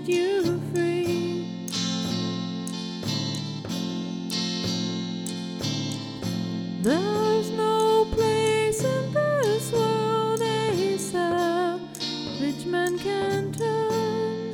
set you free. There's no place in this world a savage man can turn.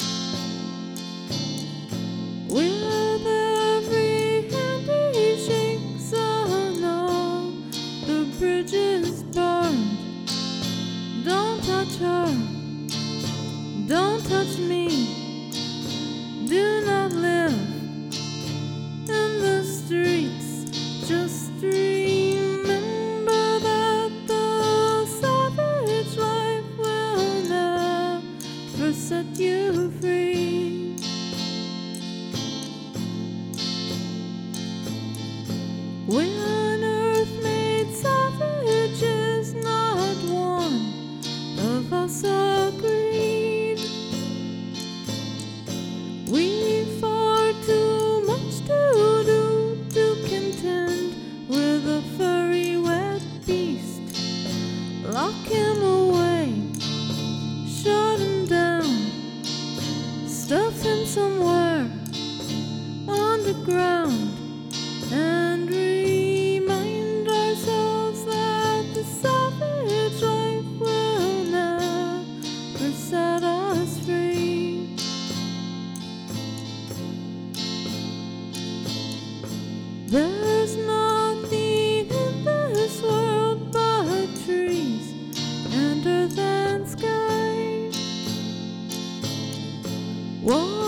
With every hand he shakes on all the bridges burned. Don't touch her, don't touch me. Do not live in the streets. Just remember that the savage life will never set you free. When earth made savage is not one of us agreed. We've far too much to do to contend with a furry wet beast. Lock him away, shut him down, stuff him somewhere underground, and remind ourselves that the savage life will never set us free. There's nothing in this world but trees and earth and sky. Whoa.